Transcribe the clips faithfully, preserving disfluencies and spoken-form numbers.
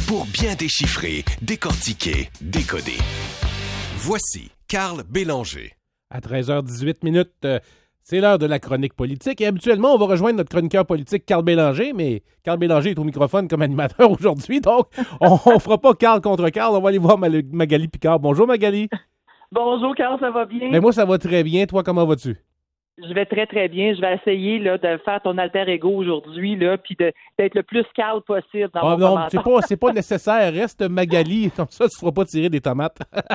pour bien déchiffrer, décortiquer, décoder. Voici Carl Bélanger. À treize heures dix-huit minutes, euh, c'est l'heure de la chronique politique. Et habituellement, on va rejoindre notre chroniqueur politique, Carl Bélanger, mais Carl Bélanger est au microphone comme animateur aujourd'hui, donc on ne fera pas Carl contre Carl. On va aller voir Magali Picard. Bonjour Magali. Bonjour Carl, ça va bien? Mais moi, ça va très bien. Toi, comment vas-tu? Je vais très, très bien. Je vais essayer là, de faire ton alter ego aujourd'hui, là, puis de, d'être le plus calme possible dans oh, mon non, commentaire. c'est pas, c'est pas nécessaire. Reste Magali. Comme ça, tu ne feras pas tirer des tomates.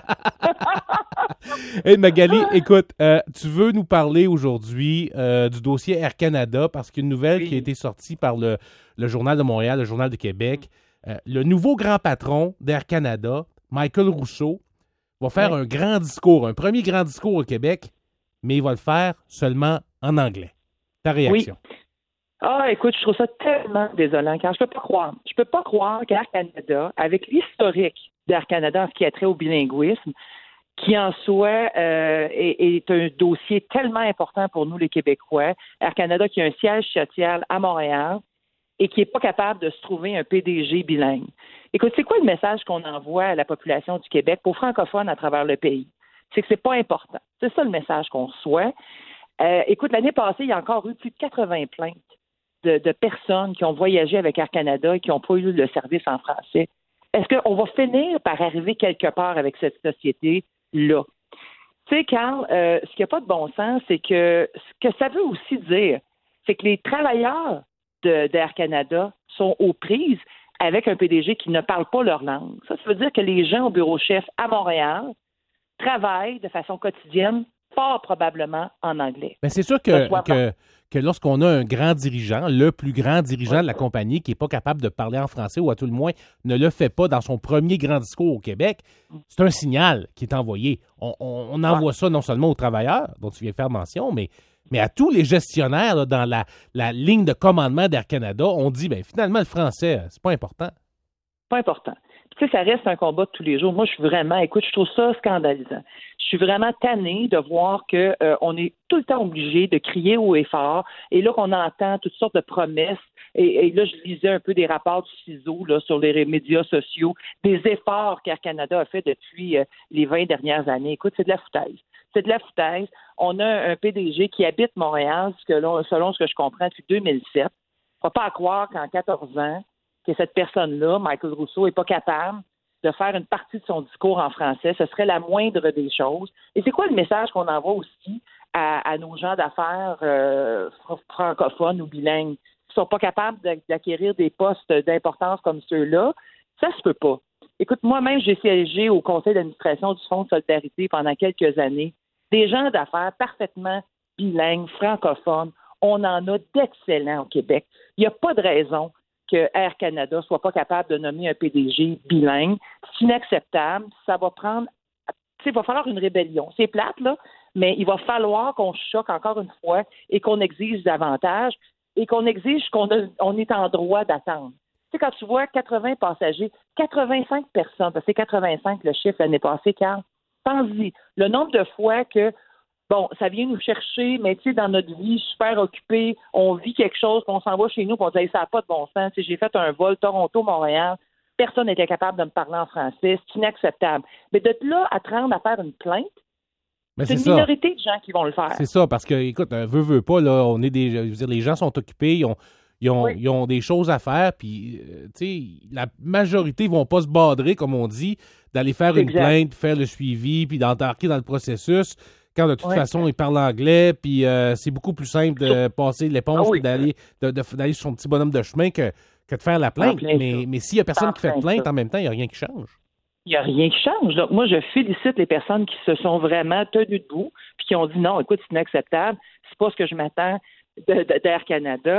Hey Magali, écoute, euh, tu veux nous parler aujourd'hui euh, du dossier Air Canada parce qu'une nouvelle oui. qui a été sortie par le, le Journal de Montréal, le Journal de Québec, euh, le nouveau grand patron d'Air Canada, Michael Rousseau, va faire oui. un grand discours, un premier grand discours au Québec, mais il va le faire seulement en anglais. Ta réaction? Oui. Ah, écoute, je trouve ça tellement désolant, car je peux pas croire. Je peux pas croire qu'Air Canada, avec l'historique d'Air Canada en ce qui a trait au bilinguisme, qui en soi euh, est, est un dossier tellement important pour nous, les Québécois. Air Canada qui a un siège social à Montréal et qui n'est pas capable de se trouver un P D G bilingue. Écoute, c'est quoi le message qu'on envoie à la population du Québec, aux francophones à travers le pays? C'est que c'est pas important. C'est ça le message qu'on reçoit. Euh, écoute, l'année passée, il y a encore eu plus de quatre-vingts plaintes de, de personnes qui ont voyagé avec Air Canada et qui n'ont pas eu le service en français. Est-ce qu'on va finir par arriver quelque part avec cette société-là? Tu sais, Carl, euh, ce qui n'a pas de bon sens, c'est que ce que ça veut aussi dire, c'est que les travailleurs de, d'Air Canada sont aux prises avec un P D G qui ne parle pas leur langue. Ça, ça veut dire que les gens au bureau chef à Montréal travaillent de façon quotidienne, fort probablement en anglais. Mais c'est sûr que, que, que lorsqu'on a un grand dirigeant, le plus grand dirigeant oui. de la compagnie qui n'est pas capable de parler en français ou à tout le moins ne le fait pas dans son premier grand discours au Québec, c'est un signal qui est envoyé. On, on, on envoie ouais. ça non seulement aux travailleurs, dont tu viens faire mention, mais, mais à tous les gestionnaires là, dans la, la ligne de commandement d'Air Canada. On dit, ben finalement, le français, c'est pas important. Pas important. Tu sais, ça reste un combat de tous les jours. Moi, je suis vraiment, écoute, je trouve ça scandalisant. Je suis vraiment tannée de voir qu'on euh, est tout le temps obligé de crier haut et fort, et là qu'on entend toutes sortes de promesses, et, et là, je lisais un peu des rapports du CISO là, sur les médias sociaux, des efforts qu'Air Canada a fait depuis euh, les vingt dernières années. Écoute, c'est de la foutaise. C'est de la foutaise. On a un P D G qui habite Montréal, selon, selon ce que je comprends, depuis deux mille sept. Il ne faut pas croire qu'en quatorze ans, que cette personne-là, Michael Rousseau, n'est pas capable de faire une partie de son discours en français. Ce serait la moindre des choses. Et c'est quoi le message qu'on envoie aussi à, à nos gens d'affaires euh, francophones ou bilingues qui ne sont pas capables d'acquérir des postes d'importance comme ceux-là? Ça se peut pas. Écoute, moi-même, j'ai siégé au conseil d'administration du Fonds de solidarité pendant quelques années. Des gens d'affaires parfaitement bilingues, francophones, on en a d'excellents au Québec. Il n'y a pas de raison que Air Canada soit pas capable de nommer un P D G bilingue. C'est inacceptable. Ça va prendre... Tu sais, il va falloir une rébellion. C'est plate, là, mais il va falloir qu'on choque encore une fois et qu'on exige davantage et qu'on exige qu'on a, on est en droit d'attendre. Tu sais, quand tu vois quatre-vingts passagers, quatre-vingt-cinq personnes, parce que c'est quatre-vingt-cinq le chiffre l'année passée, Carl, pense-y, le nombre de fois que bon, ça vient nous chercher, mais tu sais, dans notre vie super occupée, on vit quelque chose, puis on s'en va chez nous, puis on dit hey, ça n'a pas de bon sens. Tu sais, j'ai fait un vol Toronto-Montréal, personne n'était capable de me parler en français, c'est inacceptable. Mais de là à te rendre à faire une plainte, mais c'est, c'est une ça. minorité de gens qui vont le faire. C'est ça, parce que, écoute, veut, veut pas, là, on est des. Je veux dire, les gens sont occupés, ils ont, ils ont, oui. ils ont des choses à faire, puis, euh, tu sais, la majorité vont pas se badrer, comme on dit, d'aller faire une exact. plainte, faire le suivi, puis d'embarquer dans le processus. Quand de toute ouais. façon, il parle anglais, puis euh, c'est beaucoup plus simple de passer l'éponge, ah oui. puis d'aller, de, de, d'aller sur son petit bonhomme de chemin que, que de faire la plainte. Mais, mais s'il n'y a personne en qui fait de plainte, ça. En même temps, il n'y a rien qui change. Il n'y a rien qui change. Donc, moi, je félicite les personnes qui se sont vraiment tenues debout, puis qui ont dit non, écoute, c'est inacceptable, c'est pas ce que je m'attends de, de, d'Air Canada.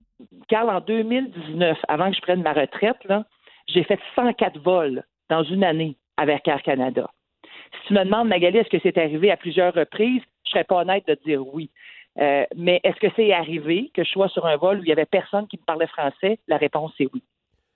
Car en deux mille dix-neuf, avant que je prenne ma retraite, là, j'ai fait cent quatre vols dans une année avec Air Canada. Si tu me demandes, Magali, est-ce que c'est arrivé à plusieurs reprises, je ne serais pas honnête de te dire oui. Euh, mais est-ce que c'est arrivé que je sois sur un vol où il n'y avait personne qui me parlait français? La réponse est oui.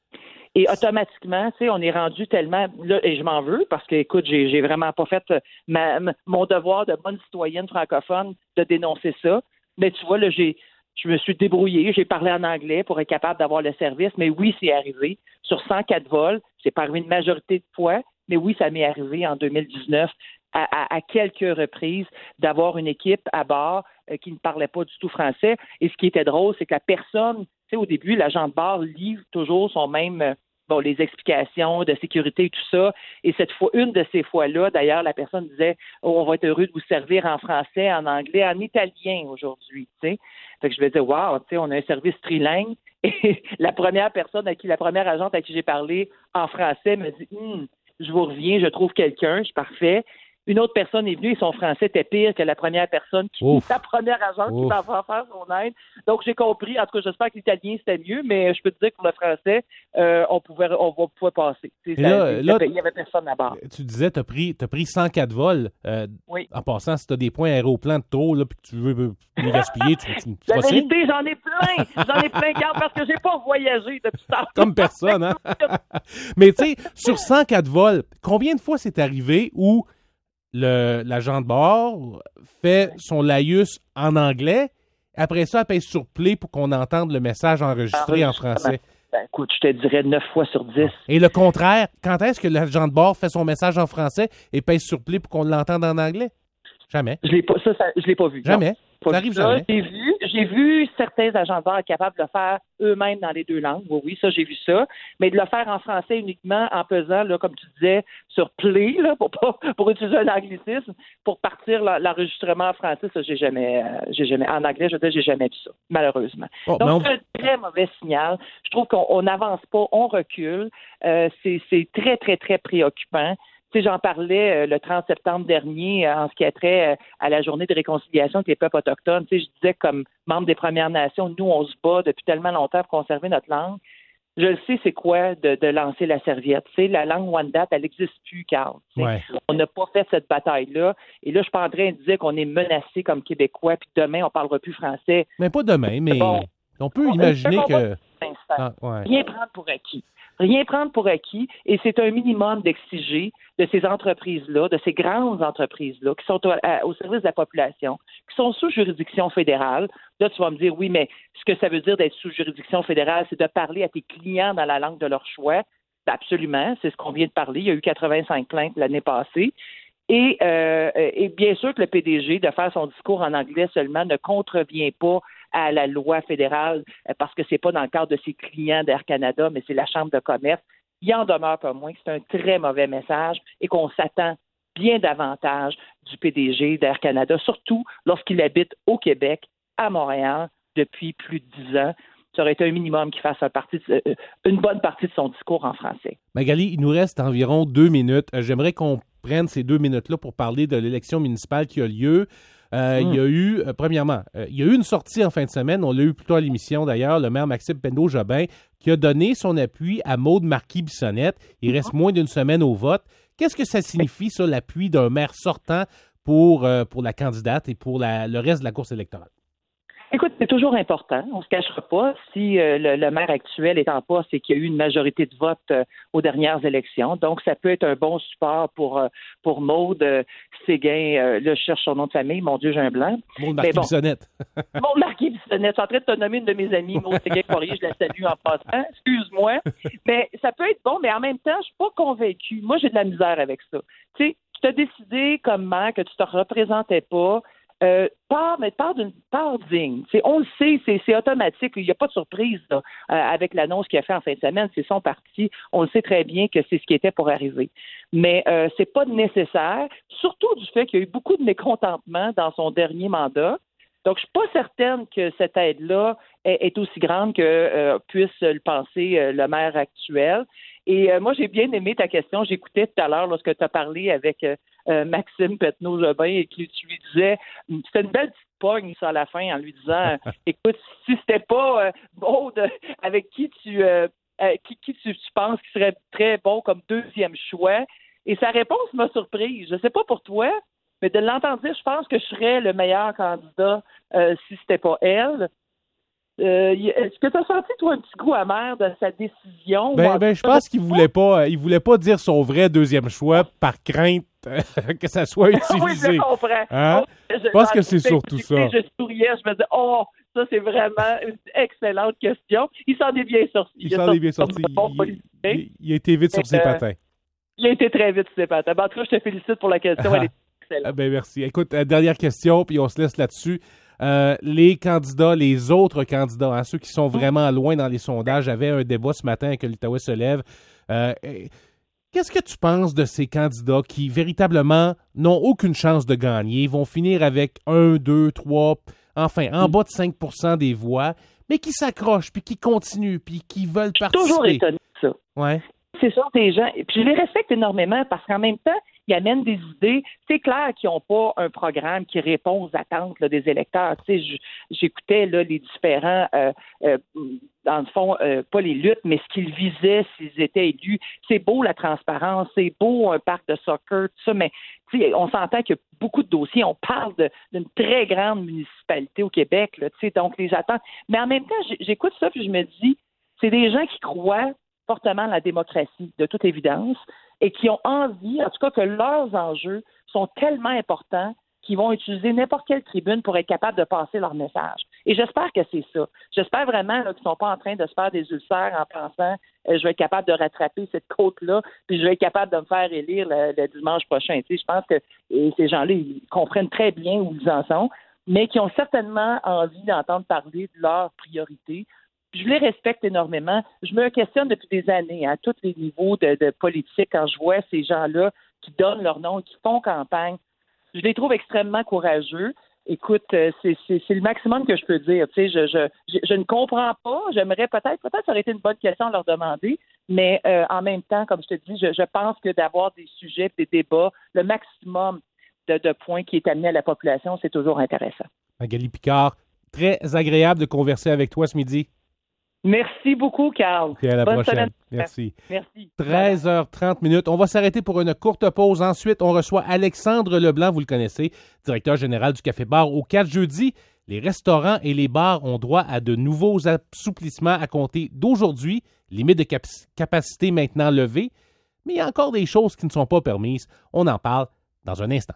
Et automatiquement, tu sais, on est rendu tellement... Là, et je m'en veux parce que, écoute, j'ai, j'ai vraiment pas fait ma, mon devoir de bonne citoyenne francophone de dénoncer ça. Mais tu vois, là, j'ai... Je me suis débrouillé, j'ai parlé en anglais pour être capable d'avoir le service, mais oui, c'est arrivé. Sur cent quatre vols, c'est pas arrivé une majorité de fois, mais oui, ça m'est arrivé en deux mille dix-neuf à, à, à quelques reprises d'avoir une équipe à bord euh, qui ne parlait pas du tout français. Et ce qui était drôle, c'est que la personne, tu sais, au début, l'agent de bord livre toujours son même... Euh, bon, les explications de sécurité et tout ça. Et cette fois, une de ces fois-là, d'ailleurs, la personne disait oh, on va être heureux de vous servir en français, en anglais, en italien aujourd'hui. Tu sais. Fait que je me disais, wow, tu sais, on a un service trilingue. Et la première personne à qui, la première agente à qui j'ai parlé en français me dit hm, je vous reviens, je trouve quelqu'un, je suis parfait. Une autre personne est venue et son français était pire que la première personne qui Ouf. la première agente Ouf. qui m'a fait faire son aide. Donc, j'ai compris. En tout cas, j'espère que l'italien, c'était mieux, mais je peux te dire que pour le français, euh, on pouvait on pouvait passer. Et là, il là, n'y avait personne là-bas. Tu disais, tu as pris, t'as pris cent quatre vols. Euh, Oui. En passant, si tu as des points aéroplan de trop et que tu veux les gaspiller, tu, tu, tu La feras signe? vérité, j'en ai plein. J'en ai plein, garde, parce que j'ai pas voyagé depuis ça. Comme personne, hein? Mais tu sais, sur cent quatre vols, combien de fois c'est arrivé où le, l'agent de bord fait son laïus en anglais, après ça, elle pèse sur play pour qu'on entende le message enregistré en français? Ben, écoute, je te dirais neuf fois sur dix. Et le contraire, quand est-ce que l'agent de bord fait son message en français et pèse sur play pour qu'on l'entende en anglais? Jamais. Je l'ai pas, ça, ça, je l'ai pas vu. Jamais. Non. Pas Ça arrive ça. jamais. J'ai vu, j'ai vu certains agents de bord capables de le faire eux-mêmes dans les deux langues. Oui, oui, ça, j'ai vu ça. Mais de le faire en français uniquement en pesant, là, comme tu disais, sur play, là, pour pas, pour utiliser un anglicisme, pour partir l'enregistrement en français, ça, j'ai jamais, euh, j'ai jamais, en anglais, je veux dire, j'ai jamais vu ça, malheureusement. Bon, Donc, on... c'est un très mauvais signal. Je trouve qu'on n'avance pas, on recule. Euh, c'est, c'est très, très, très préoccupant. Tu sais, j'en parlais euh, le trente septembre dernier euh, en ce qui a trait euh, à la journée de réconciliation avec les peuples autochtones. Tu sais, je disais comme membre des Premières Nations, nous, on se bat depuis tellement longtemps pour conserver notre langue. Je le sais, c'est quoi de, de lancer la serviette. Tu sais, la langue Wendat, elle n'existe plus, Carl. Ouais. On n'a pas fait cette bataille-là. Et là, je suis pas en train de dire qu'on est menacé comme Québécois, puis demain, on parlera plus français. Mais pas demain, mais Bon. on peut On- imaginer on- que... Ah, ouais. Rien prendre pour acquis. Rien prendre pour acquis, et c'est un minimum d'exiger de ces entreprises-là, de ces grandes entreprises-là, qui sont au, à, au service de la population, qui sont sous juridiction fédérale. Là, tu vas me dire, oui, mais ce que ça veut dire d'être sous juridiction fédérale, c'est de parler à tes clients dans la langue de leur choix. Absolument, c'est ce qu'on vient de parler. Il y a eu quatre-vingt-cinq plaintes l'année passée. Et, euh, et bien sûr que le P D G, de faire son discours en anglais seulement, ne contrevient pas à la loi fédérale parce que c'est pas dans le cadre de ses clients d'Air Canada, mais c'est la Chambre de commerce. Il en demeure pas moins que c'est un très mauvais message et qu'on s'attend bien davantage du P D G d'Air Canada, surtout lorsqu'il habite au Québec, à Montréal, depuis plus de dix ans. Ça aurait été un minimum qu'il fasse un partie de, euh, une bonne partie de son discours en français. Magali, il nous reste environ deux minutes. Euh, J'aimerais qu'on prenne ces deux minutes-là pour parler de l'élection municipale qui a lieu. Euh, mm. Il y a eu, euh, premièrement, euh, il y a eu une sortie en fin de semaine, on l'a eu plus tôt à l'émission d'ailleurs, le maire Maxime Penneau-Jobin, qui a donné son appui à Maude Marquis-Bissonnette. Il reste moins d'une semaine au vote. Qu'est-ce que ça signifie, ça, l'appui d'un maire sortant pour, euh, pour la candidate et pour la, le reste de la course électorale? Écoute, c'est toujours important. On ne se cachera pas. Si euh, le, le maire actuel est en poste et qu'il y a eu une majorité de vote euh, aux dernières élections, donc ça peut être un bon support pour euh, pour Maude euh, Séguin. Euh, là, je cherche son nom de famille. Mon Dieu, j'ai un blanc. Maude Marquis-Bissonnette. Bon, Maude Marquis-Bissonnette. Je suis en train de te nommer une de mes amies, Maude Séguin-Poirier. Je la salue en passant. Excuse-moi. Mais ça peut être bon, mais en même temps, je suis pas convaincue. Moi, j'ai de la misère avec ça. Tu sais, tu t'as décidé comme maire que tu te représentais pas. Euh, part, mais part d'une part digne. C'est, on le sait, c'est, c'est automatique. Il n'y a pas de surprise là, euh, avec l'annonce qu'il a fait en fin de semaine. C'est son parti. On le sait très bien que c'est ce qui était pour arriver. Mais euh, c'est pas nécessaire, surtout du fait qu'il y a eu beaucoup de mécontentement dans son dernier mandat. Donc, je suis pas certaine que cette aide-là est, est aussi grande que euh, puisse le penser euh, le maire actuel. Et euh, moi, j'ai bien aimé ta question. J'écoutais tout à l'heure lorsque tu as parlé avec euh, euh, Maxime Penneau-Jobin et que tu lui disais, c'était une belle petite pogne ça à la fin en lui disant, écoute, si c'était pas euh, Maude avec qui tu euh, euh, qui, qui tu, tu penses qu'il serait très bon comme deuxième choix. Et sa réponse m'a surprise. Je sais pas pour toi, mais de l'entendre dire, je pense que je serais le meilleur candidat euh, si c'était pas elle. Euh, est-ce que tu as senti, toi, un petit goût amer de sa décision? Ben, ben je pense qu'il voulait pas, il voulait pas dire son vrai deuxième choix par crainte que ça soit utilisé. Oui, je comprends. Hein? Oh, je pense que c'est surtout ça. Je souriais, je me disais, oh, Ça, c'est vraiment une excellente question. Il s'en est bien sorti. Il, il s'en est bien sorti. Bon il, il, il a été vite sur ses euh, patins. Il a été très vite sur ses patins. En tout cas, je te félicite pour la question. Elle est excellente. Ah ben merci. Écoute, dernière question, puis on se laisse là-dessus. Euh, les candidats, les autres candidats, hein, ceux qui sont vraiment loin dans les sondages, avaient un débat ce matin avec l'Outaouais se lève. Euh, qu'est-ce que tu penses de ces candidats qui, véritablement, n'ont aucune chance de gagner, vont finir avec un, deux, trois, enfin, en bas de cinq pour cent des voix, mais qui s'accrochent, puis qui continuent, puis qui veulent participer? Je suis toujours étonné de ça. Ouais. C'est ça, des gens. Puis je les respecte énormément parce qu'en même temps, ils amènent des idées. C'est clair qu'ils n'ont pas un programme qui répond aux attentes là, des électeurs. Tu sais, j'écoutais là, les différents, euh, euh, dans le fond, euh, pas les luttes, mais ce qu'ils visaient s'ils étaient élus. C'est beau la transparence, c'est beau un parc de soccer, tout ça, mais tu sais, on s'entend qu'il y a beaucoup de dossiers. On parle de, d'une très grande municipalité au Québec, là, tu sais, donc les attentes. Mais en même temps, j'écoute ça puis je me dis, c'est des gens qui croient fortement la démocratie, de toute évidence, et qui ont envie, en tout cas, que leurs enjeux sont tellement importants qu'ils vont utiliser n'importe quelle tribune pour être capables de passer leur message. Et j'espère que c'est ça. J'espère vraiment là, qu'ils ne sont pas en train de se faire des ulcères en pensant euh, je vais être capable de rattraper cette côte-là, puis je vais être capable de me faire élire le, le dimanche prochain. Tu sais, je pense que et ces gens-là, ils comprennent très bien où ils en sont, mais qui ont certainement envie d'entendre parler de leurs priorités. Je les respecte énormément. Je me questionne depuis des années à tous les niveaux de, de politique quand je vois ces gens-là qui donnent leur nom et qui font campagne. Je les trouve extrêmement courageux. Écoute, c'est, c'est, c'est le maximum que je peux dire. Tu sais, je, je, je, je ne comprends pas. J'aimerais peut-être, peut-être ça aurait été une bonne question à leur demander, mais euh, en même temps, comme je te dis, je, je pense que d'avoir des sujets, des débats, le maximum de, de points qui est amené à la population, c'est toujours intéressant. Magali Picard, très agréable de converser avec toi ce midi. Merci beaucoup, Carl. Et à la Bonne prochaine. Semaine. Merci. Merci. treize heures trente minutes. On va s'arrêter pour une courte pause. Ensuite, on reçoit Alexandre Leblanc, vous le connaissez, directeur général du Café Bar. Au quatre jeudi, les restaurants et les bars ont droit à de nouveaux assouplissements à compter d'aujourd'hui. Limite de cap- capacité maintenant levée. Mais il y a encore des choses qui ne sont pas permises. On en parle dans un instant.